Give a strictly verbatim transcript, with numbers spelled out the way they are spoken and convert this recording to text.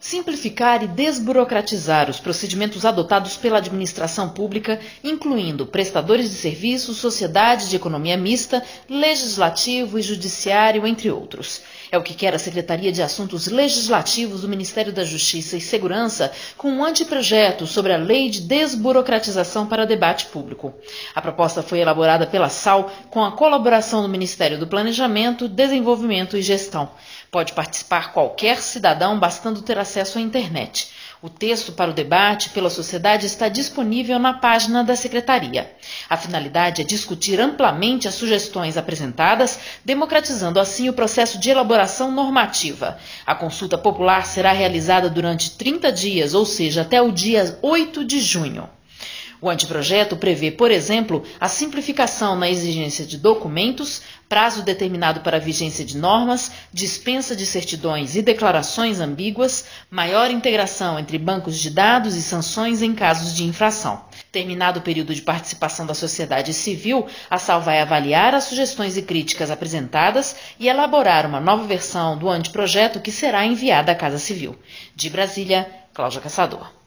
Simplificar e desburocratizar os procedimentos adotados pela administração pública, incluindo prestadores de serviços, sociedade de economia mista, legislativo e judiciário, entre outros. É o que quer a Secretaria de Assuntos Legislativos do Ministério da Justiça e Segurança com um anteprojeto sobre a Lei de Desburocratização para debate público. A proposta foi elaborada pela S A U com a colaboração do Ministério do Planejamento, Desenvolvimento e Gestão. Pode participar qualquer cidadão, bastando ter acesso à internet. O texto para o debate pela sociedade está disponível na página da Secretaria. A finalidade é discutir amplamente as sugestões apresentadas, democratizando assim o processo de elaboração normativa. A consulta popular será realizada durante trinta dias, ou seja, até o dia oito de junho. O anteprojeto prevê, por exemplo, a simplificação na exigência de documentos, prazo determinado para a vigência de normas, dispensa de certidões e declarações ambíguas, maior integração entre bancos de dados e sanções em casos de infração. Terminado o período de participação da sociedade civil, a S A U vai avaliar as sugestões e críticas apresentadas e elaborar uma nova versão do anteprojeto que será enviada à Casa Civil. De Brasília, Cláudia Caçador.